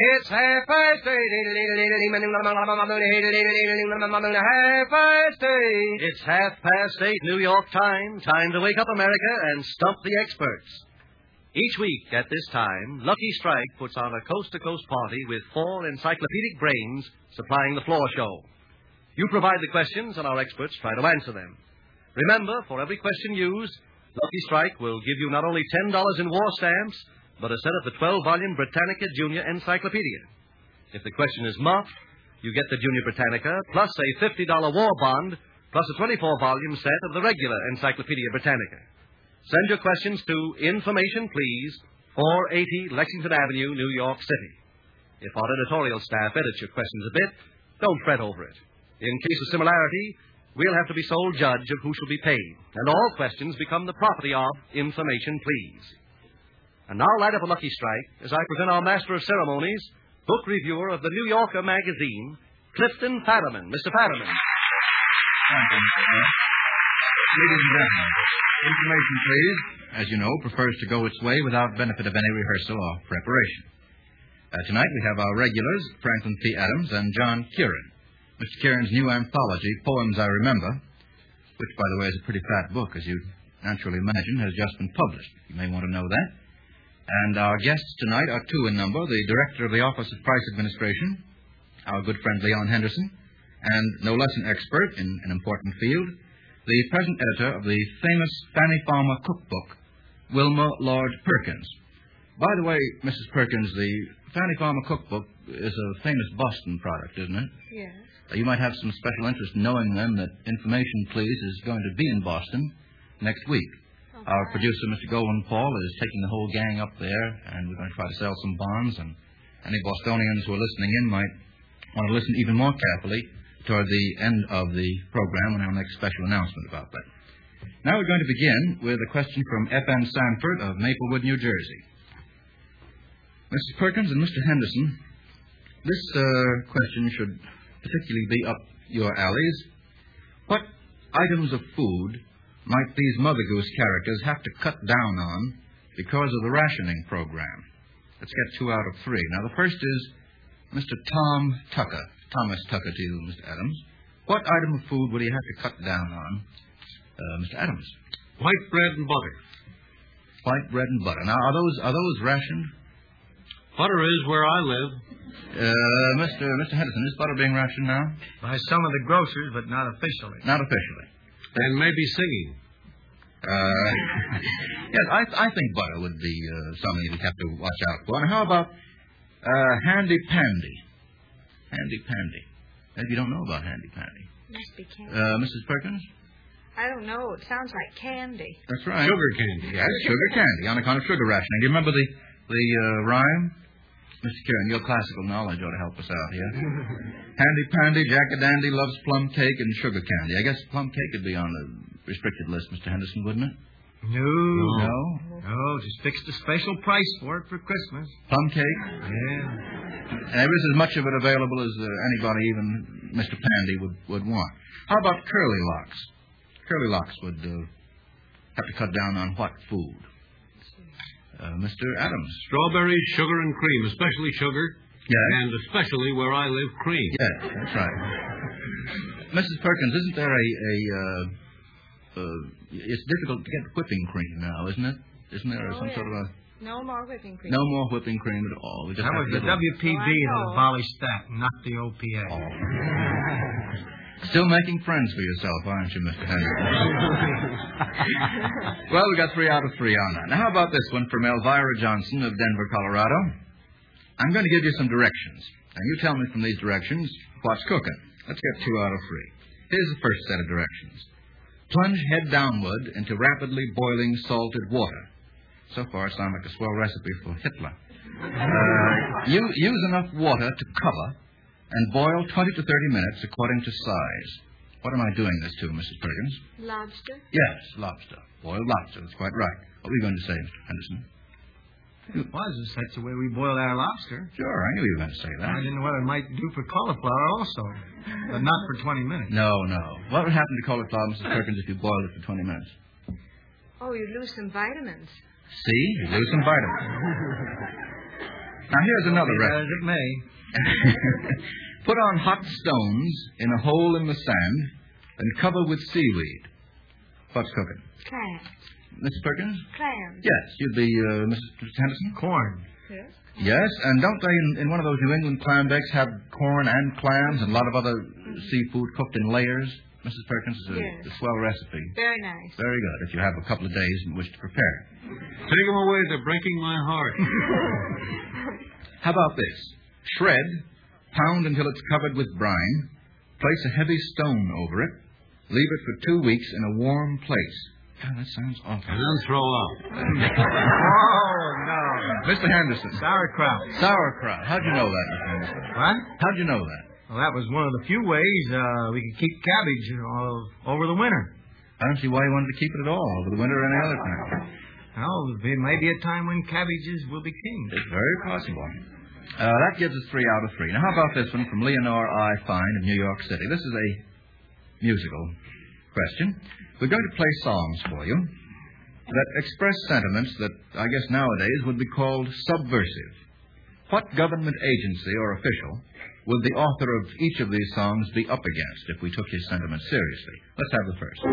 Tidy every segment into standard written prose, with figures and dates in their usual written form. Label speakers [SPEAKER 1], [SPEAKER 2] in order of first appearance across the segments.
[SPEAKER 1] It's 8:30. Half past 8.
[SPEAKER 2] It's 8:30, New York time. Time to wake up, America, and stump the experts. Each week at this time, Lucky Strike puts on a coast-to-coast party with 4 encyclopedic brains supplying the floor show. You provide the questions, and our experts try to answer them. Remember, for every question used, Lucky Strike will give you not only $10 in war stamps, but a set of the 12-volume Britannica Junior Encyclopedia. If the question is muffed, you get the Junior Britannica, plus a $50 war bond, plus a 24-volume set of the regular Encyclopedia Britannica. Send your questions to Information Please, 480 Lexington Avenue, New York City. If our editorial staff edits your questions a bit, don't fret over it. In case of similarity, we'll have to be sole judge of who shall be paid, and all questions become the property of Information Please. And now light up a Lucky Strike as I present our Master of Ceremonies, book reviewer of the New Yorker magazine, Clifton Fadiman. Mr. Fadiman.
[SPEAKER 3] Ladies and gentlemen, Information Please, as you know, prefers to go its way without benefit of any rehearsal or preparation. Tonight we have our regulars, Franklin P. Adams and John Kieran. Mr. Kieran's new anthology, Poems I Remember, which, by the way, is a pretty fat book, as you naturally imagine, has just been published. You may want to know that. And our guests tonight are 2 in number, the Director of the Office of Price Administration, our good friend Leon Henderson, and no less an expert in an important field, the present editor of the famous Fanny Farmer cookbook, Wilma Lord Perkins. By the way, Mrs. Perkins, the Fanny Farmer cookbook is a famous Boston product, isn't it?
[SPEAKER 4] Yes.
[SPEAKER 3] You might have some special interest in knowing, then, that Information Please is going to be in Boston next week. Okay. Our producer, Mr. Golan Paul, is taking the whole gang up there, and we're going to try to sell some bonds, and any Bostonians who are listening in might want to listen even more carefully toward the end of the program when I'll make a special announcement about that. Now we're going to begin with a question from F.N. Sanford of Maplewood, New Jersey. Mrs. Perkins and Mr. Henderson, this question should particularly be up your alleys. What items of food might these Mother Goose characters have to cut down on because of the rationing program? Let's get 2 out of 3. Now, the first is Mr. Tom Tucker. Thomas Tucker to you, Mr. Adams. What item of food will he have to cut down on, Mr. Adams?
[SPEAKER 5] White bread and butter.
[SPEAKER 3] White bread and butter. Now, are those rationed?
[SPEAKER 5] Butter is where I live.
[SPEAKER 3] Mr. Henderson, is butter being rationed now?
[SPEAKER 1] By some of the grocers, but not officially.
[SPEAKER 3] Not officially.
[SPEAKER 5] And maybe singing.
[SPEAKER 3] Yes, I think butter would be something you'd have to watch out for. Now, how about Handy Pandy? Handy Pandy. Maybe you don't know about Handy Pandy.
[SPEAKER 4] Must be candy.
[SPEAKER 3] Mrs. Perkins?
[SPEAKER 4] I don't know. It sounds like candy.
[SPEAKER 3] That's right.
[SPEAKER 5] Sugar candy.
[SPEAKER 3] Yes, sugar candy on account of sugar rationing. Do you remember the rhyme? Mr. Kieran, your classical knowledge ought to help us out here. Handy Pandy, Jack-a-dandy loves plum cake and sugar candy. I guess plum cake would be on the restricted list, Mr. Henderson, wouldn't it?
[SPEAKER 1] No.
[SPEAKER 3] No?
[SPEAKER 1] Just fixed a special price for it for Christmas.
[SPEAKER 3] Plum cake?
[SPEAKER 1] Yeah.
[SPEAKER 3] And there is as much of it available as anybody, even Mr. Pandy, would want. How about curly locks? Curly locks would have to cut down on what food? Mr. Adams.
[SPEAKER 5] Strawberries, sugar, and cream, especially sugar.
[SPEAKER 3] Yes.
[SPEAKER 5] And especially where I live, cream.
[SPEAKER 3] Yes, that's right. Mrs. Perkins, isn't there it's difficult to get whipping cream now, isn't it? Isn't there some sort of a...
[SPEAKER 4] No more whipping cream.
[SPEAKER 3] No more whipping cream at all. We just
[SPEAKER 1] that was the WPB that abolished that, not the OPA.
[SPEAKER 3] Oh. Still making friends for yourself, aren't you, Mr. Henderson? Well, we got 3 out of 3 on that. Now, how about this one from Elvira Johnson of Denver, Colorado? I'm going to give you some directions, and you tell me from these directions what's cooking. Let's get 2 out of 3. Here's the first set of directions. Plunge head downward into rapidly boiling salted water. So far, it sounds like a swell recipe for Hitler. Use enough water to cover and boil 20 to 30 minutes according to size. What am I doing this to, Mrs. Perkins?
[SPEAKER 4] Lobster?
[SPEAKER 3] Yes, lobster. Boiled lobster. That's quite right. What were you going to say, Mr. Henderson?
[SPEAKER 1] It was. That's the way we boiled our lobster.
[SPEAKER 3] Sure, I knew you were going to say that.
[SPEAKER 1] I didn't know what it might do for cauliflower also, but not for 20 minutes.
[SPEAKER 3] No. What would happen to cauliflower, Mrs. Perkins, if you boiled it for 20 minutes?
[SPEAKER 4] Oh, you'd lose some vitamins.
[SPEAKER 3] See? You lose some vitamins. Now, here's another
[SPEAKER 1] As
[SPEAKER 3] recipe.
[SPEAKER 1] it may.
[SPEAKER 3] Put on hot stones in a hole in the sand and cover with seaweed. What's cooking?
[SPEAKER 4] Clams.
[SPEAKER 3] Mrs. Perkins?
[SPEAKER 4] Clams.
[SPEAKER 3] Yes, you'd be Mrs. Henderson?
[SPEAKER 1] Corn.
[SPEAKER 4] Yes.
[SPEAKER 3] Yes, and don't they in one of those New England clam bakes have corn and clams and a lot of other seafood cooked in layers? Mrs. Perkins, it's
[SPEAKER 4] Yes.
[SPEAKER 3] a swell recipe.
[SPEAKER 4] Very nice.
[SPEAKER 3] Very good, if you have a couple of days in which to prepare it.
[SPEAKER 5] Take them away. They're breaking my heart.
[SPEAKER 3] How about this? Shred, pound until it's covered with brine, place a heavy stone over it, leave it for 2 weeks in a warm place. God, that sounds awful.
[SPEAKER 5] And then throw up.
[SPEAKER 1] Oh, no.
[SPEAKER 3] Mr. Henderson.
[SPEAKER 1] Sauerkraut.
[SPEAKER 3] Sauerkraut. How'd you know that, Mr. Henderson?
[SPEAKER 1] What?
[SPEAKER 3] How'd you know that?
[SPEAKER 1] Well, that was one of the few ways we could keep cabbage over the winter.
[SPEAKER 3] I don't see why you wanted to keep it at all over the winter or any other time.
[SPEAKER 1] Well, there may be a time when cabbages will be king.
[SPEAKER 3] It's very possible. That gives us 3 out of 3. Now, how about this one from Leonore I. Fine of New York City? This is a musical question. We're going to play songs for you that express sentiments that I guess nowadays would be called subversive. What government agency or official would the author of each of these songs be up against if we took his sentiments seriously? Let's have the first.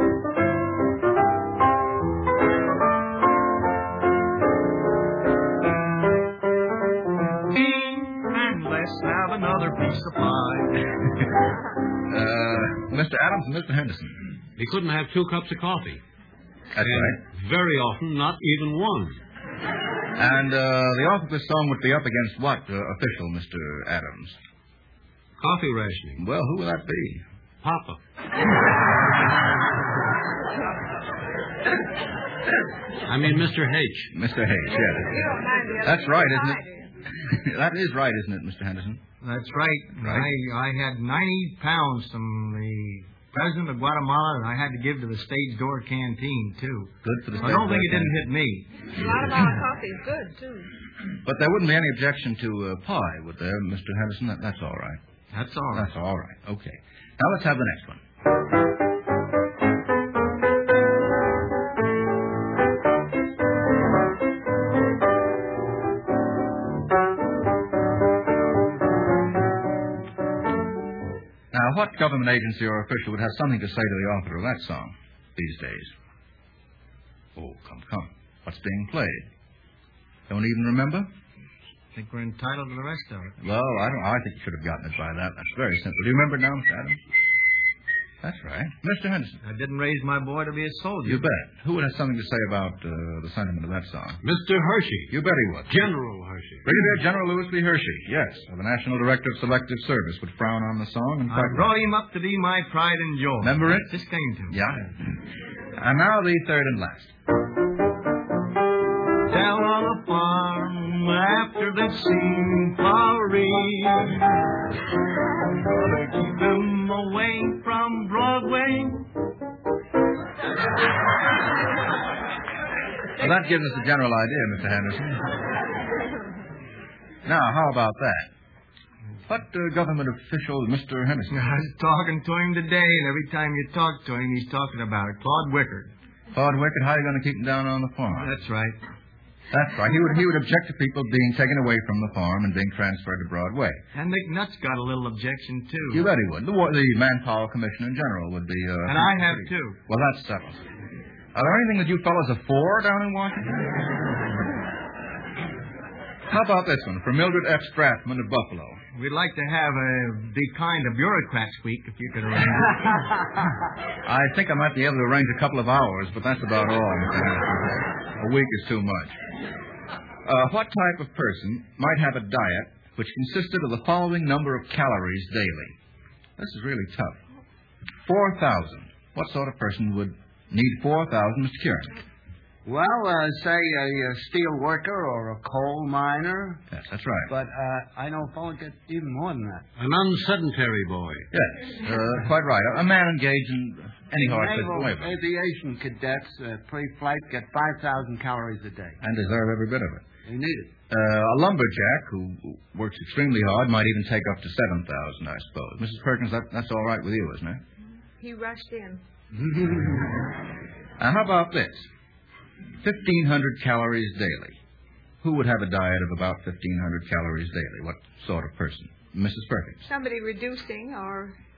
[SPEAKER 1] And let's have another piece of pie.
[SPEAKER 3] Mr. Adams and Mr. Henderson.
[SPEAKER 5] He couldn't have 2 cups of coffee.
[SPEAKER 3] That's
[SPEAKER 5] And
[SPEAKER 3] right.
[SPEAKER 5] very often, not even one.
[SPEAKER 3] And the author of this song would be up against what official, Mr. Adams?
[SPEAKER 5] Coffee rationing.
[SPEAKER 3] Well, who will that be?
[SPEAKER 5] Papa. I mean, Mr. H.
[SPEAKER 3] Mr. Hayes, yes.
[SPEAKER 4] You don't mind the other
[SPEAKER 3] That's right,
[SPEAKER 4] pie,
[SPEAKER 3] isn't
[SPEAKER 4] do you?
[SPEAKER 3] it? That is right, isn't it, Mr. Henderson?
[SPEAKER 1] That's right. I had 90 pounds from the president of Guatemala that I had to give to the stage door canteen, too.
[SPEAKER 3] Good for the
[SPEAKER 1] I don't think it didn't hit me.
[SPEAKER 4] A lot of our coffee is good, too.
[SPEAKER 3] But there wouldn't be any objection to pie, would there, Mr. Henderson? That's all right.
[SPEAKER 1] That's all right.
[SPEAKER 3] That's all right. Okay. Now let's have the next one. Now, what government agency or official would have something to say to the author of that song these days? Oh, come. What's being played? Don't even remember?
[SPEAKER 1] I think we're entitled to the rest of it.
[SPEAKER 3] Well, I think you should have gotten it by that. That's very simple. Do you remember it now, Mr. Adams? That's right. Mr. Henderson.
[SPEAKER 1] I didn't raise my boy to be a soldier.
[SPEAKER 3] You bet. Who would have something to say about the sentiment of that song?
[SPEAKER 5] Mr. Hershey.
[SPEAKER 3] You bet he would.
[SPEAKER 5] General Hershey.
[SPEAKER 3] Brigadier General Louis B. Hershey, yes, of the National Director of Selective Service, would frown on the song and
[SPEAKER 1] I brought him up to be my pride and joy.
[SPEAKER 3] Remember it?
[SPEAKER 1] Just came to.
[SPEAKER 3] Yeah. And now the third and last.
[SPEAKER 1] Down on the farm after they've seen Paris, gonna keep them away from Broadway.
[SPEAKER 3] Well, that gives us a general idea, Mr. Henderson. Now, how about that? What government official, Mr. Henderson?
[SPEAKER 1] I was talking to him today, and every time you talk to him, he's talking about it. Claude Wickard.
[SPEAKER 3] Claude Wickard, how are you going to keep him down on the farm?
[SPEAKER 1] That's right.
[SPEAKER 3] That's right. He would object to people being taken away from the farm and being transferred to Broadway.
[SPEAKER 1] And McNutt's got a little objection, too.
[SPEAKER 3] You bet he would. The Manpower Commissioner in general would be...
[SPEAKER 1] And I have, too.
[SPEAKER 3] Well, that's settled. Are there anything that you fellows are for down in Washington? How about this one? For Mildred F. Strathman of Buffalo.
[SPEAKER 1] We'd like to have Be Kind to Bureaucrats Week, if you could arrange it.
[SPEAKER 3] I think I might be able to arrange a couple of hours, but that's about all. A week is too much. What type of person might have a diet which consisted of the following number of calories daily? This is really tough. 4,000. What sort of person would need 4,000, Mr. Kieran?
[SPEAKER 6] Well, say a steel worker or a coal miner.
[SPEAKER 3] Yes, that's right.
[SPEAKER 6] But I know fellow get even more than that.
[SPEAKER 5] An unsedentary boy.
[SPEAKER 3] Yes, quite right. A man engaged in any hard physical
[SPEAKER 6] Naval
[SPEAKER 3] labor.
[SPEAKER 6] aviation cadets pre-flight get 5,000 calories a day.
[SPEAKER 3] And deserve every bit of it.
[SPEAKER 6] They need it.
[SPEAKER 3] A lumberjack who works extremely hard might even take up to 7,000, I suppose. Mrs. Perkins, that's all right with you, isn't it?
[SPEAKER 4] He rushed in.
[SPEAKER 3] Now, how about this? 1,500 calories daily. Who would have a diet of about 1,500 calories daily? What sort of person? Mrs. Perkins.
[SPEAKER 4] Somebody reducing or